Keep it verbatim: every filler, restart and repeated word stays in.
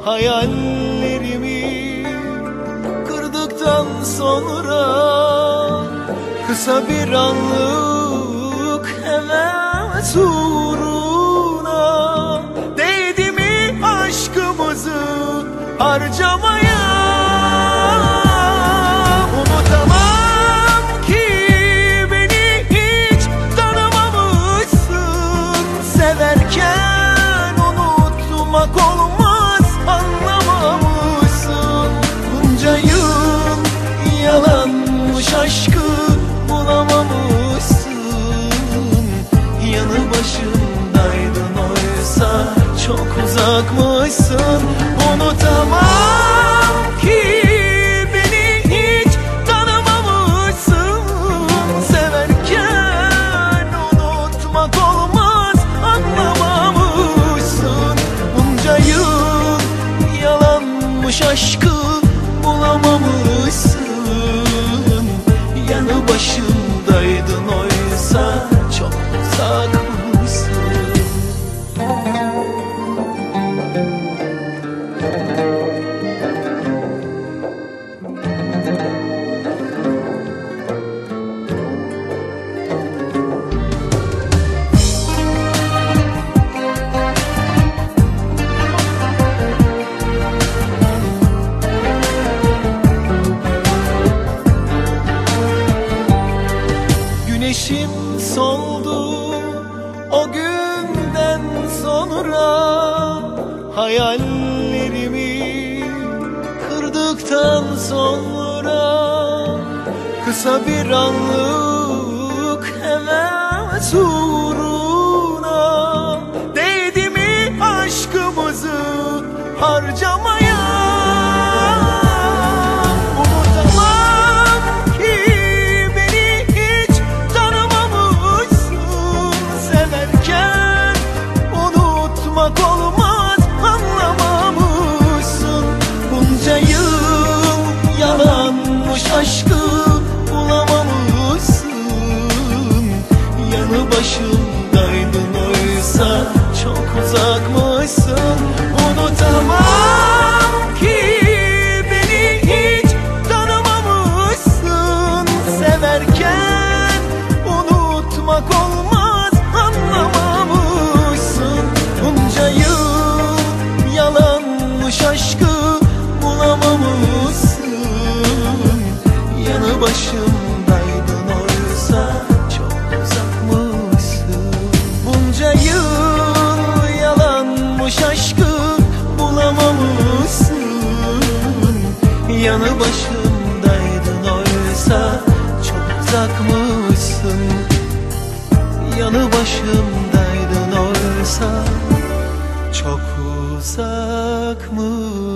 hayallerimi kırdıktan sonra kısa bir anlık heves uğruna değdi mi aşkımızı harcamaya? Unutamam ki beni hiç tanımamışsın. Severken unutmak olmaz, anlamamışsın. Bunca yıl yalanmış aşkı bulamamışsın. Yanı başımdaydın oysa çok uzakmışsın. Unutamam ki beni hiç tanımamışsın. Severken unutmak olmaz, anlamamışsın. Bunca yıl yalanmış aşkı bulamamışsın. Yanı başımdaydın oysa çok uzakmışsın. Güneşim soldu o günden sonra, hayallerimi kırdıktan sonra kısa bir anlık heves uğruna değdi mi aşkımızı harcamaya? Olmaz, anlamamışsın. Bunca yıl yalanmış aşkı bulamamışsın. Yanı başımdaydın oysa çok uzakmışsın. Unutamam ki beni hiç tanımamışsın. Severken unutmak olmaz, anlamamışsın. Bunca yıl yalanmış aşkı bulamamışsın. Yanı başımdaydın oysa çok uzakmışsın. Bunca yıl yalanmış aşkı bulamamışsın. Yanı başımdaydın oysa çok uzakmışsın. Yanı başımdaydın oysa çok uzakmış.